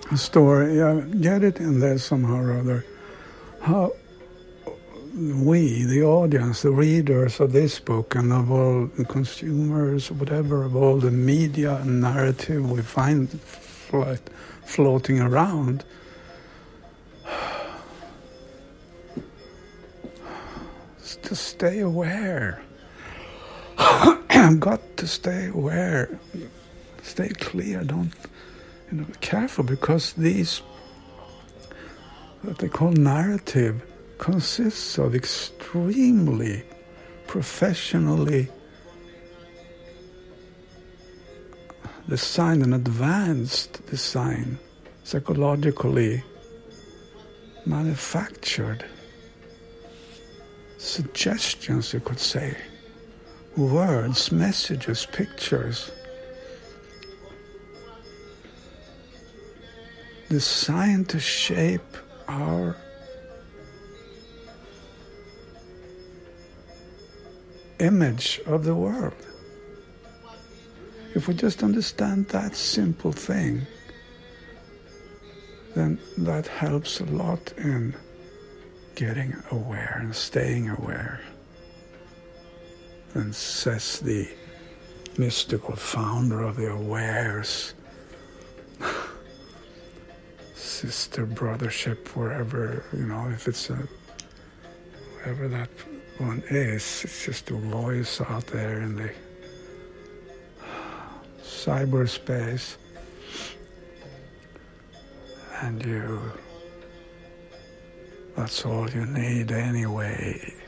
a story. Yeah, get it in there somehow or other. How we, the audience, the readers of this book, and of all the consumers, whatever, of all the media and narrative we find floating around, to stay aware. Got to stay aware. Stay clear. Don't, be careful, because these, what they call narrative, consists of extremely professionally designed and advanced design, psychologically manufactured suggestions, you could say, words, messages, pictures, designed to shape our image of the world. If we just understand that simple thing, then that helps a lot in getting aware and staying aware. And says the mystical founder of the Awares, sister brothership, wherever, if it's wherever that one is, it's just a voice out there in the cyberspace, and that's all you need anyway.